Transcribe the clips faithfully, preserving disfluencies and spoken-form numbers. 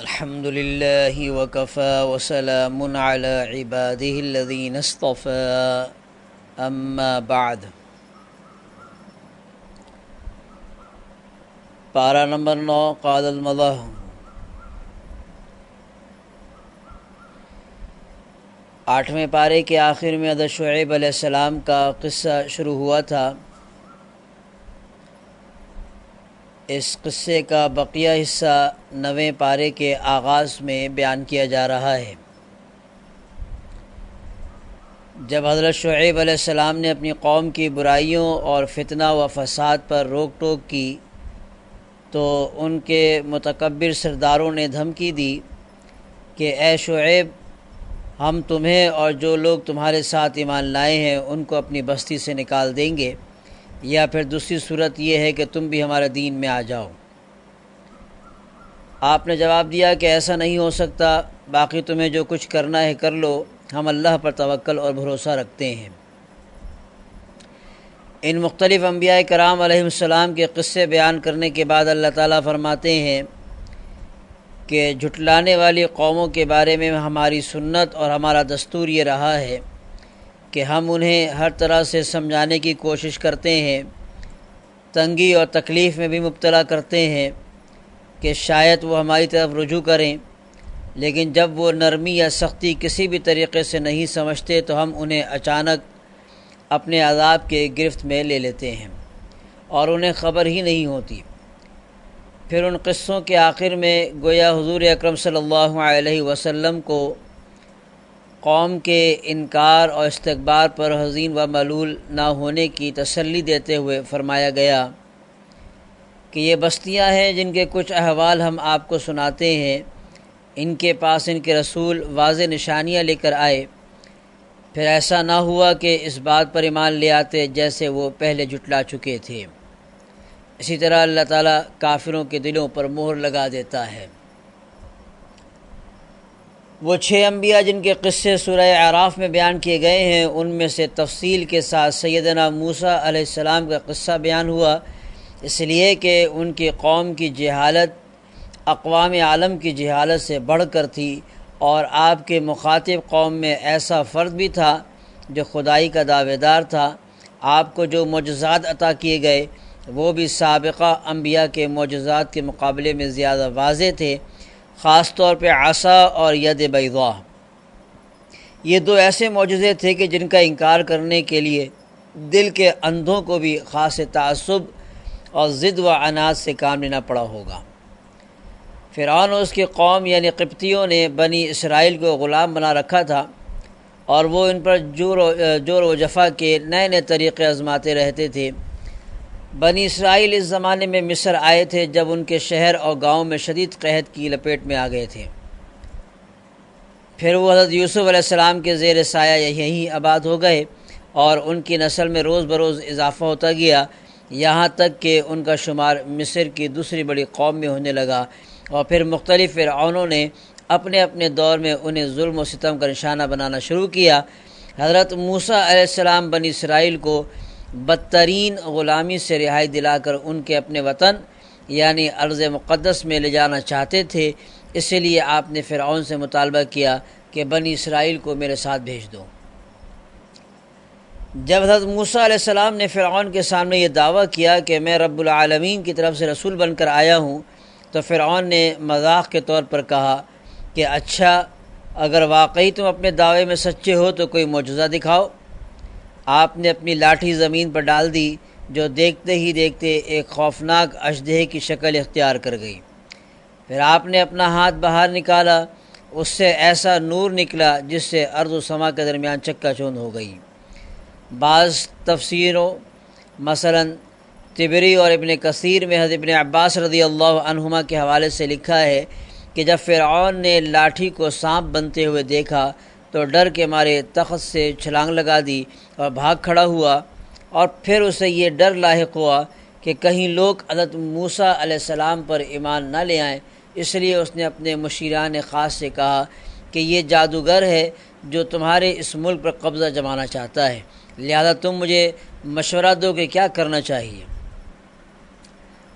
الحمد لله وكفى وسلام على عباده الذين اصطفى اما بعد۔ پارہ نمبر نو قال المضح۔ آٹھویں پارے کے آخر میں حضرت شعیب علیہ السلام کا قصہ شروع ہوا تھا۔ اس قصے کا بقیہ حصہ نویں پارے کے آغاز میں بیان کیا جا رہا ہے۔ جب حضرت شعیب علیہ السلام نے اپنی قوم کی برائیوں اور فتنہ و فساد پر روک ٹوک کی تو ان کے متکبر سرداروں نے دھمکی دی کہ اے شعیب، ہم تمہیں اور جو لوگ تمہارے ساتھ ایمان لائے ہیں ان کو اپنی بستی سے نکال دیں گے، یا پھر دوسری صورت یہ ہے کہ تم بھی ہمارے دین میں آ جاؤ۔ آپ نے جواب دیا کہ ایسا نہیں ہو سکتا، باقی تمہیں جو کچھ کرنا ہے کر لو، ہم اللہ پر توکل اور بھروسہ رکھتے ہیں۔ ان مختلف انبیاء کرام علیہ السلام کے قصے بیان کرنے کے بعد اللہ تعالیٰ فرماتے ہیں کہ جھٹلانے والی قوموں کے بارے میں ہماری سنت اور ہمارا دستور یہ رہا ہے کہ ہم انہیں ہر طرح سے سمجھانے کی کوشش کرتے ہیں، تنگی اور تکلیف میں بھی مبتلا کرتے ہیں کہ شاید وہ ہماری طرف رجوع کریں، لیکن جب وہ نرمی یا سختی کسی بھی طریقے سے نہیں سمجھتے تو ہم انہیں اچانک اپنے عذاب کے گرفت میں لے لیتے ہیں اور انہیں خبر ہی نہیں ہوتی۔ پھر ان قصوں کے آخر میں گویا حضور اکرم صلی اللہ علیہ وسلم کو قوم کے انکار اور استکبار پر حزین و ملول نہ ہونے کی تسلی دیتے ہوئے فرمایا گیا کہ یہ بستیاں ہیں جن کے کچھ احوال ہم آپ کو سناتے ہیں۔ ان کے پاس ان کے رسول واضح نشانیاں لے کر آئے، پھر ایسا نہ ہوا کہ اس بات پر ایمان لے آتے جیسے وہ پہلے جھٹلا چکے تھے۔ اسی طرح اللہ تعالیٰ کافروں کے دلوں پر مہر لگا دیتا ہے۔ وہ چھ انبیاء جن کے قصے سورہ اعراف میں بیان کیے گئے ہیں، ان میں سے تفصیل کے ساتھ سیدنا موسیٰ علیہ السلام کا قصہ بیان ہوا، اس لیے کہ ان کی قوم کی جہالت اقوام عالم کی جہالت سے بڑھ کر تھی، اور آپ کے مخاطب قوم میں ایسا فرد بھی تھا جو خدائی کا دعوے دار تھا۔ آپ کو جو معجزات عطا کیے گئے وہ بھی سابقہ انبیاء کے معجزات کے مقابلے میں زیادہ واضح تھے، خاص طور پہ عصا اور ید بیضاء۔ یہ دو ایسے معجزے تھے کہ جن کا انکار کرنے کے لیے دل کے اندھوں کو بھی خاص تعصب اور ضد و عناد سے کام لینا پڑا ہوگا۔ فرعون اور اس کی قوم یعنی قبطیوں نے بنی اسرائیل کو غلام بنا رکھا تھا، اور وہ ان پر جور و جور و جفا کے نئے نئے طریقے آزماتے رہتے تھے۔ بنی اسرائیل اس زمانے میں مصر آئے تھے جب ان کے شہر اور گاؤں میں شدید قحط کی لپیٹ میں آ گئے تھے۔ پھر وہ حضرت یوسف علیہ السلام کے زیر سایہ یہیں آباد ہو گئے، اور ان کی نسل میں روز بروز اضافہ ہوتا گیا، یہاں تک کہ ان کا شمار مصر کی دوسری بڑی قوم میں ہونے لگا، اور پھر مختلف فرعونوں نے اپنے اپنے دور میں انہیں ظلم و ستم کا نشانہ بنانا شروع کیا۔ حضرت موسیٰ علیہ السلام بنی اسرائیل کو بدترین غلامی سے رہائی دلا کر ان کے اپنے وطن یعنی ارض مقدس میں لے جانا چاہتے تھے، اسی لیے آپ نے فرعون سے مطالبہ کیا کہ بنی اسرائیل کو میرے ساتھ بھیج دو۔ جب حضرت موسیٰ علیہ السلام نے فرعون کے سامنے یہ دعویٰ کیا کہ میں رب العالمین کی طرف سے رسول بن کر آیا ہوں، تو فرعون نے مذاق کے طور پر کہا کہ اچھا، اگر واقعی تم اپنے دعوے میں سچے ہو تو کوئی معجزہ دکھاؤ۔ آپ نے اپنی لاٹھی زمین پر ڈال دی، جو دیکھتے ہی دیکھتے ایک خوفناک اژدہے کی شکل اختیار کر گئی۔ پھر آپ نے اپنا ہاتھ باہر نکالا، اس سے ایسا نور نکلا جس سے ارض و سما کے درمیان چکا چوندھ ہو گئی۔ بعض تفسیروں مثلا طبری اور ابن کثیر میں حضرت ابن عباس رضی اللہ عنہما کے حوالے سے لکھا ہے کہ جب فرعون نے لاٹھی کو سانپ بنتے ہوئے دیکھا تو ڈر کے مارے تخت سے چھلانگ لگا دی اور بھاگ کھڑا ہوا، اور پھر اسے یہ ڈر لاحق ہوا کہ کہیں لوگ حضرت موسیٰ علیہ السلام پر ایمان نہ لے آئیں، اس لیے اس نے اپنے مشیران خاص سے کہا کہ یہ جادوگر ہے جو تمہارے اس ملک پر قبضہ جمانا چاہتا ہے، لہذا تم مجھے مشورہ دو کہ کیا کرنا چاہیے۔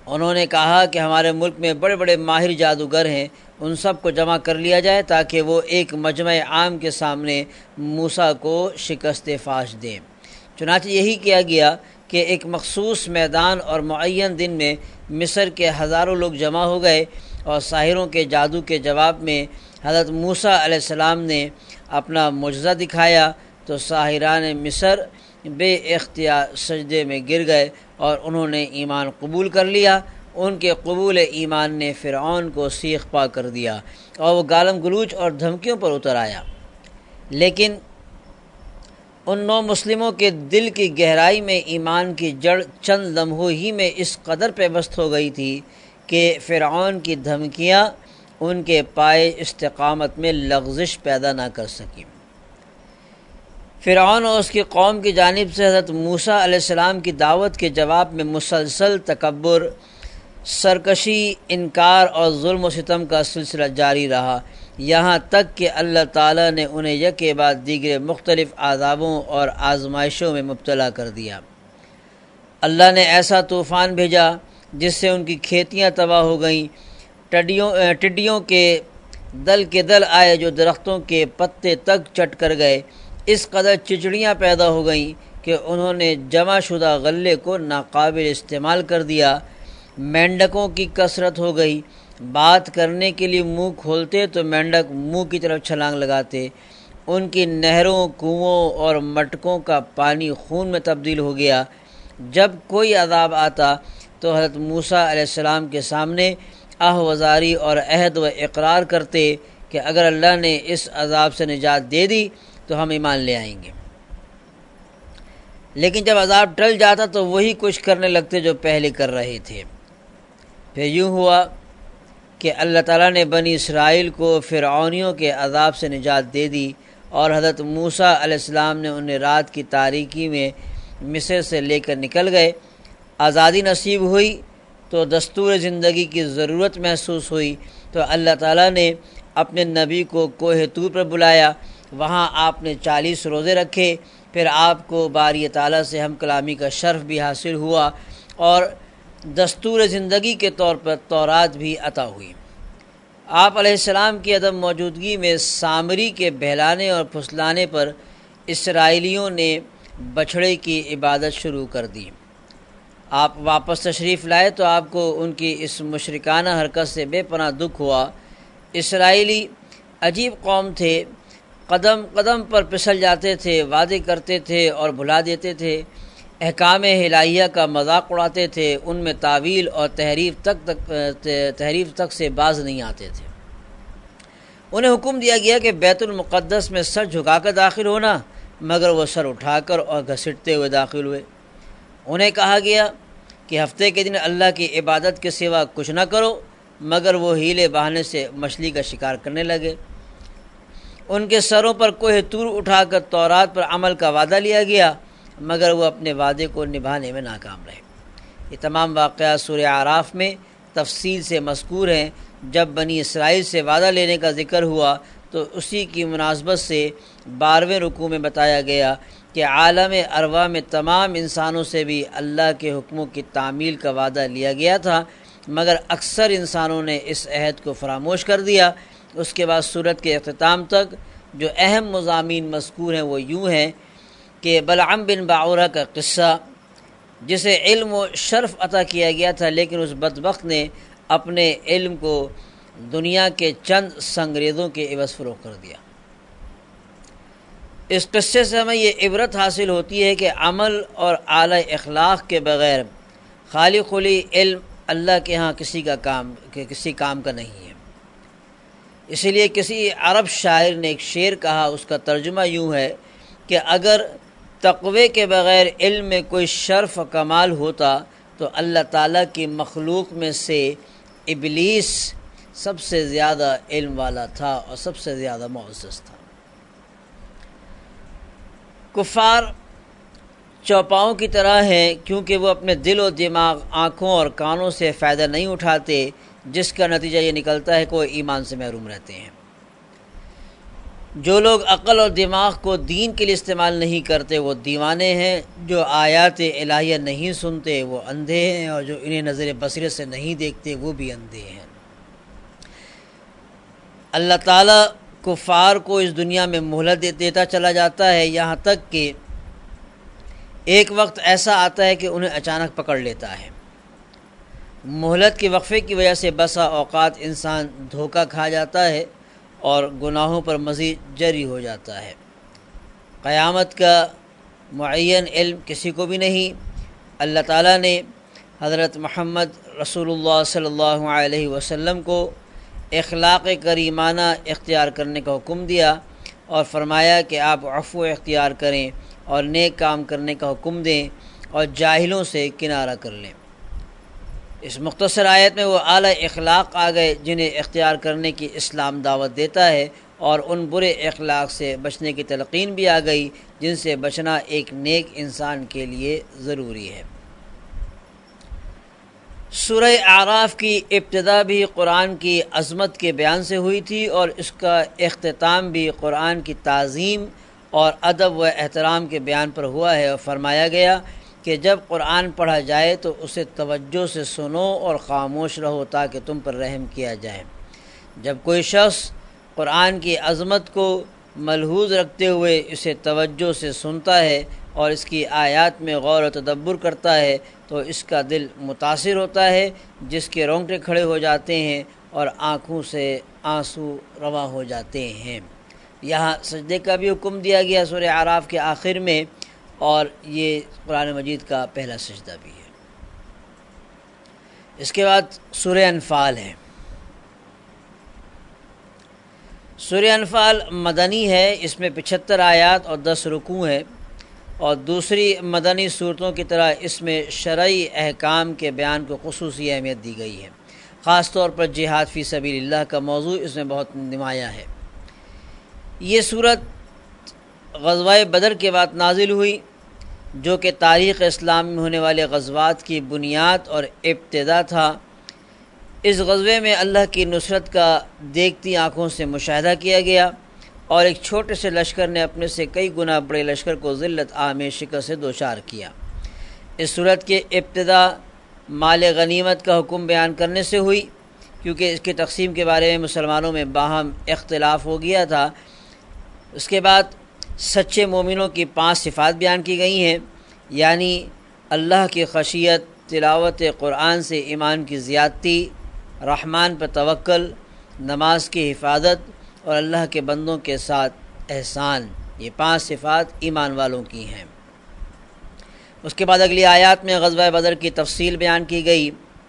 انہوں نے کہا کہ ہمارے ملک میں بڑے بڑے ماہر جادوگر ہیں، ان سب کو جمع کر لیا جائے تاکہ وہ ایک مجمع عام کے سامنے موسیٰ کو شکست فاش دیں۔ چنانچہ یہی کیا گیا کہ ایک مخصوص میدان اور معین دن میں مصر کے ہزاروں لوگ جمع ہو گئے، اور ساحروں کے جادو کے جواب میں حضرت موسیٰ علیہ السلام نے اپنا معجزہ دکھایا تو ساحران مصر بے اختیار سجدے میں گر گئے اور انہوں نے ایمان قبول کر لیا۔ ان کے قبول ایمان نے فرعون کو سیخ پا کر دیا اور وہ گالم گلوچ اور دھمکیوں پر اتر آیا، لیکن ان نو مسلموں کے دل کی گہرائی میں ایمان کی جڑ چند لمحوں ہی میں اس قدر پیوست ہو گئی تھی کہ فرعون کی دھمکیاں ان کے پائے استقامت میں لغزش پیدا نہ کر سکیں۔ فرعون اور اس کی قوم کی جانب سے حضرت موسیٰ علیہ السلام کی دعوت کے جواب میں مسلسل تکبر، سرکشی، انکار اور ظلم و ستم کا سلسلہ جاری رہا، یہاں تک کہ اللہ تعالیٰ نے انہیں یکے بعد دیگر مختلف عذابوں اور آزمائشوں میں مبتلا کر دیا۔ اللہ نے ایسا طوفان بھیجا جس سے ان کی کھیتیاں تباہ ہو گئیں، ٹڈیوں ٹڈیوں کے دل کے دل آئے جو درختوں کے پتے تک چٹ کر گئے، اس قدر چچڑیاں پیدا ہو گئیں کہ انہوں نے جمع شدہ غلے کو ناقابل استعمال کر دیا۔ مینڈکوں کی کثرت ہو گئی، بات کرنے کے لیے منہ کھولتے تو مینڈک منہ کی طرف چھلانگ لگاتے، ان کی نہروں، کنوؤں اور مٹکوں کا پانی خون میں تبدیل ہو گیا۔ جب کوئی عذاب آتا تو حضرت موسیٰ علیہ السلام کے سامنے آہ وزاری اور عہد و اقرار کرتے کہ اگر اللہ نے اس عذاب سے نجات دے دی تو ہم ایمان لے آئیں گے، لیکن جب عذاب ٹل جاتا تو وہی کچھ کرنے لگتے جو پہلے کر رہے تھے۔ پھر یوں ہوا کہ اللہ تعالیٰ نے بنی اسرائیل کو فرعونیوں کے عذاب سے نجات دے دی، اور حضرت موسیٰ علیہ السلام نے انہیں رات کی تاریکی میں مصر سے لے کر نکل گئے۔ آزادی نصیب ہوئی تو دستور زندگی کی ضرورت محسوس ہوئی تو اللہ تعالیٰ نے اپنے نبی کو کوہ طور پر بلایا، وہاں آپ نے چالیس روزے رکھے، پھر آپ کو باری تعالیٰ سے ہم کلامی کا شرف بھی حاصل ہوا اور دستور زندگی کے طور پر تورات بھی عطا ہوئی۔ آپ علیہ السلام کی عدم موجودگی میں سامری کے بہلانے اور پھسلانے پر اسرائیلیوں نے بچھڑے کی عبادت شروع کر دی۔ آپ واپس تشریف لائے تو آپ کو ان کی اس مشرکانہ حرکت سے بے پناہ دکھ ہوا۔ اسرائیلی عجیب قوم تھے، قدم قدم پر پھسل جاتے تھے، وعدے کرتے تھے اور بھلا دیتے تھے، احکام الہیہ کا مذاق اڑاتے تھے، ان میں تعویل اور تحریف تک تک تحریف تک سے باز نہیں آتے تھے۔ انہیں حکم دیا گیا کہ بیت المقدس میں سر جھکا کر داخل ہونا، مگر وہ سر اٹھا کر اور گھسیٹتے ہوئے داخل ہوئے۔ انہیں کہا گیا کہ ہفتے کے دن اللہ کی عبادت کے سوا کچھ نہ کرو، مگر وہ ہیلے بہانے سے مچھلی کا شکار کرنے لگے۔ ان کے سروں پر کوہ طور اٹھا کر تورات پر عمل کا وعدہ لیا گیا، مگر وہ اپنے وعدے کو نبھانے میں ناکام رہے۔ یہ تمام واقعات سورہ اعراف میں تفصیل سے مذکور ہیں۔ جب بنی اسرائیل سے وعدہ لینے کا ذکر ہوا تو اسی کی مناسبت سے بارہویں رکوع میں بتایا گیا کہ عالم ارواح میں تمام انسانوں سے بھی اللہ کے حکموں کی تعمیل کا وعدہ لیا گیا تھا، مگر اکثر انسانوں نے اس عہد کو فراموش کر دیا۔ اس کے بعد سورت کے اختتام تک جو اہم مضامین مذکور ہیں وہ یوں ہیں کہ بلعم بن باعورہ کا قصہ، جسے علم و شرف عطا کیا گیا تھا، لیکن اس بدبخت نے اپنے علم کو دنیا کے چند سنگریزوں کے عوض فروخت کر دیا۔ اس قصے سے ہمیں یہ عبرت حاصل ہوتی ہے کہ عمل اور اعلی اخلاق کے بغیر خالی خلی علم اللہ کے ہاں کسی کا کام کسی کام کا نہیں ہے۔ اسی لیے کسی عرب شاعر نے ایک شعر کہا، اس کا ترجمہ یوں ہے کہ اگر تقوی کے بغیر علم میں کوئی شرف و کمال ہوتا تو اللہ تعالیٰ کی مخلوق میں سے ابلیس سب سے زیادہ علم والا تھا اور سب سے زیادہ معزز تھا۔ کفار چوپاؤں کی طرح ہیں، کیونکہ وہ اپنے دل و دماغ، آنکھوں اور کانوں سے فائدہ نہیں اٹھاتے، جس کا نتیجہ یہ نکلتا ہے کہ وہ ایمان سے محروم رہتے ہیں۔ جو لوگ عقل اور دماغ کو دین کے لیے استعمال نہیں کرتے وہ دیوانے ہیں، جو آیات الہیہ نہیں سنتے وہ اندھے ہیں، اور جو انہیں نظر بصیرت سے نہیں دیکھتے وہ بھی اندھے ہیں۔ اللہ تعالیٰ کفار کو اس دنیا میں مہلت دیتا چلا جاتا ہے، یہاں تک کہ ایک وقت ایسا آتا ہے کہ انہیں اچانک پکڑ لیتا ہے۔ مہلت کے وقفے کی وجہ سے بسا اوقات انسان دھوکہ کھا جاتا ہے اور گناہوں پر مزید جری ہو جاتا ہے۔ قیامت کا معین علم کسی کو بھی نہیں۔ اللہ تعالیٰ نے حضرت محمد رسول اللہ صلی اللہ علیہ وسلم کو اخلاق کریمانہ اختیار کرنے کا حکم دیا اور فرمایا کہ آپ عفو اختیار کریں اور نیک کام کرنے کا حکم دیں اور جاہلوں سے کنارہ کر لیں۔ اس مختصر آیت میں وہ اعلیٰ اخلاق آ گئے جنہیں اختیار کرنے کی اسلام دعوت دیتا ہے، اور ان برے اخلاق سے بچنے کی تلقین بھی آ گئی جن سے بچنا ایک نیک انسان کے لیے ضروری ہے۔ سورہ اعراف کی ابتدا بھی قرآن کی عظمت کے بیان سے ہوئی تھی، اور اس کا اختتام بھی قرآن کی تعظیم اور ادب و احترام کے بیان پر ہوا ہے، اور فرمایا گیا کہ جب قرآن پڑھا جائے تو اسے توجہ سے سنو اور خاموش رہو تاکہ تم پر رحم کیا جائے۔ جب کوئی شخص قرآن کی عظمت کو ملحوظ رکھتے ہوئے اسے توجہ سے سنتا ہے اور اس کی آیات میں غور و تدبر کرتا ہے تو اس کا دل متاثر ہوتا ہے، جس کے رونگٹے کھڑے ہو جاتے ہیں اور آنکھوں سے آنسو رواں ہو جاتے ہیں۔ یہاں سجدے کا بھی حکم دیا گیا سورہ اعراف کے آخر میں، اور یہ قرآن مجید کا پہلا سجدہ بھی ہے۔ اس کے بعد سورہ انفال ہے۔ سورہ انفال مدنی ہے، اس میں پچہتر آیات اور دس رکوع ہیں، اور دوسری مدنی صورتوں کی طرح اس میں شرعی احکام کے بیان کو خصوصی اہمیت دی گئی ہے۔ خاص طور پر جہاد فی سبیل اللہ کا موضوع اس میں بہت نمایاں ہے۔ یہ صورت غزوہ بدر کے بعد نازل ہوئی، جو کہ تاریخ اسلام میں ہونے والے غزوات کی بنیاد اور ابتدا تھا۔ اس غزوے میں اللہ کی نصرت کا دیکھتی آنکھوں سے مشاہدہ کیا گیا، اور ایک چھوٹے سے لشکر نے اپنے سے کئی گنا بڑے لشکر کو ذلت آمیز شکست سے دوچار کیا۔ اس صورت کے ابتدا مال غنیمت کا حکم بیان کرنے سے ہوئی، کیونکہ اس کی تقسیم کے بارے میں مسلمانوں میں باہم اختلاف ہو گیا تھا۔ اس کے بعد سچے مومنوں کی پانچ صفات بیان کی گئی ہیں، یعنی اللہ کی خشیت، تلاوت قرآن سے ایمان کی زیادتی، رحمان پر توکل، نماز کی حفاظت اور اللہ کے بندوں کے ساتھ احسان۔ یہ پانچ صفات ایمان والوں کی ہیں۔ اس کے بعد اگلی آیات میں غزوہ بدر کی تفصیل بیان کی گئی۔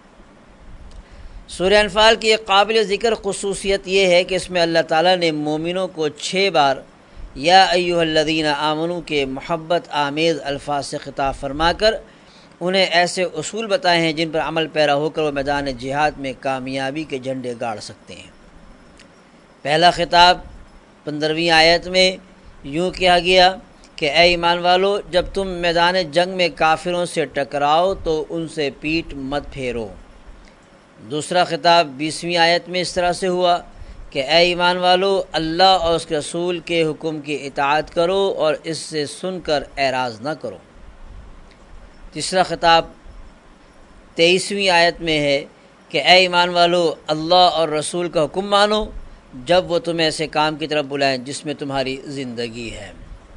سورہ انفال کی ایک قابل ذکر خصوصیت یہ ہے کہ اس میں اللہ تعالیٰ نے مومنوں کو چھ بار یا ایھا الذین آمنوا کے محبت آمیز الفاظ سے خطاب فرما کر انہیں ایسے اصول بتائے ہیں جن پر عمل پیرا ہو کر وہ میدان جہاد میں کامیابی کے جھنڈے گاڑ سکتے ہیں۔ پہلا خطاب پندرہویں آیت میں یوں کہا گیا کہ اے ایمان والو، جب تم میدان جنگ میں کافروں سے ٹکراؤ تو ان سے پیٹھ مت پھیرو۔ دوسرا خطاب بیسویں آیت میں اس طرح سے ہوا کہ اے ایمان والو، اللہ اور اس کے رسول کے حکم کی اطاعت کرو اور اس سے سن کر اعراض نہ کرو۔ تیسرا خطاب تیئیسویں آیت میں ہے کہ اے ایمان والو، اللہ اور رسول کا حکم مانو جب وہ تمہیں ایسے کام کی طرف بلائیں جس میں تمہاری زندگی ہے۔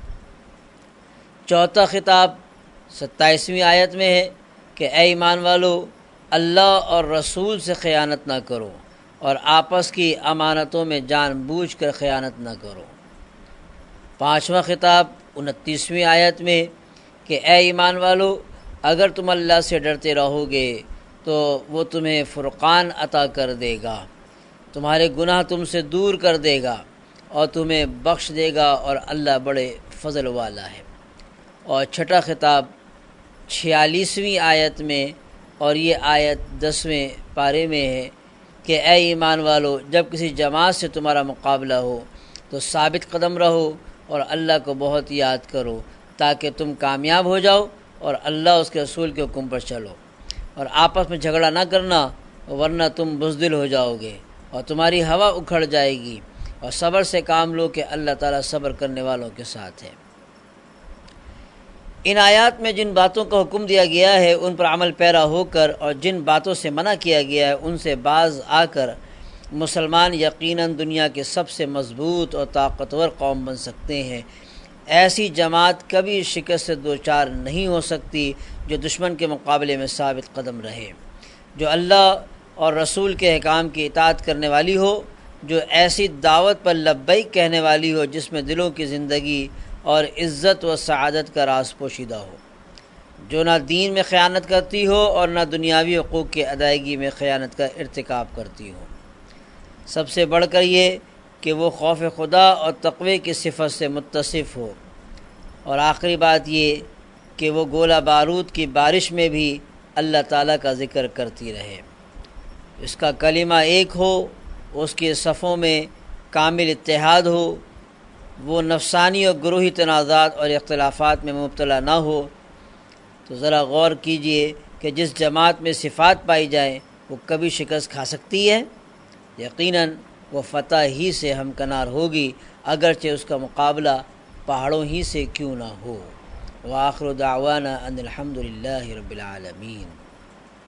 چوتھا خطاب ستائیسویں آیت میں ہے کہ اے ایمان والو، اللہ اور رسول سے خیانت نہ کرو اور آپس کی امانتوں میں جان بوجھ کر خیانت نہ کرو۔ پانچواں خطاب انتیسویں آیت میں کہ اے ایمان والو، اگر تم اللہ سے ڈرتے رہو گے تو وہ تمہیں فرقان عطا کر دے گا، تمہارے گناہ تم سے دور کر دے گا اور تمہیں بخش دے گا، اور اللہ بڑے فضل والا ہے۔ اور چھٹا خطاب چھیالیسویں آیت میں، اور یہ آیت دسویں پارے میں ہے کہ اے ایمان والو، جب کسی جماعت سے تمہارا مقابلہ ہو تو ثابت قدم رہو اور اللہ کو بہت یاد کرو تاکہ تم کامیاب ہو جاؤ اور اللہ اس کے رسول کے حکم پر چلو، اور آپس میں جھگڑا نہ کرنا ورنہ تم بزدل ہو جاؤ گے اور تمہاری ہوا اکھڑ جائے گی، اور صبر سے کام لو کہ اللہ تعالیٰ صبر کرنے والوں کے ساتھ ہے۔ ان آیات میں جن باتوں کا حکم دیا گیا ہے ان پر عمل پیرا ہو کر، اور جن باتوں سے منع کیا گیا ہے ان سے باز آ کر مسلمان یقیناً دنیا کے سب سے مضبوط اور طاقتور قوم بن سکتے ہیں۔ ایسی جماعت کبھی شکست سے دوچار نہیں ہو سکتی جو دشمن کے مقابلے میں ثابت قدم رہے، جو اللہ اور رسول کے احکام کی اطاعت کرنے والی ہو، جو ایسی دعوت پر لبیک کہنے والی ہو جس میں دلوں کی زندگی اور عزت و سعادت کا راز پوشیدہ ہو، جو نہ دین میں خیانت کرتی ہو اور نہ دنیاوی حقوق کی ادائیگی میں خیانت کا ارتکاب کرتی ہو۔ سب سے بڑھ کر یہ کہ وہ خوف خدا اور تقوی کی صفت سے متصف ہو، اور آخری بات یہ کہ وہ گولہ بارود کی بارش میں بھی اللہ تعالیٰ کا ذکر کرتی رہے، اس کا کلمہ ایک ہو، اس کے صفوں میں کامل اتحاد ہو، وہ نفسانی اور گروہی تنازعات اور اختلافات میں مبتلا نہ ہو۔ تو ذرا غور کیجئے کہ جس جماعت میں صفات پائی جائیں وہ کبھی شکست کھا سکتی ہے؟ یقیناً وہ فتح ہی سے ہمکنار ہوگی، اگرچہ اس کا مقابلہ پہاڑوں ہی سے کیوں نہ ہو۔ وآخر دعوانا ان الحمد للہ رب العالمین۔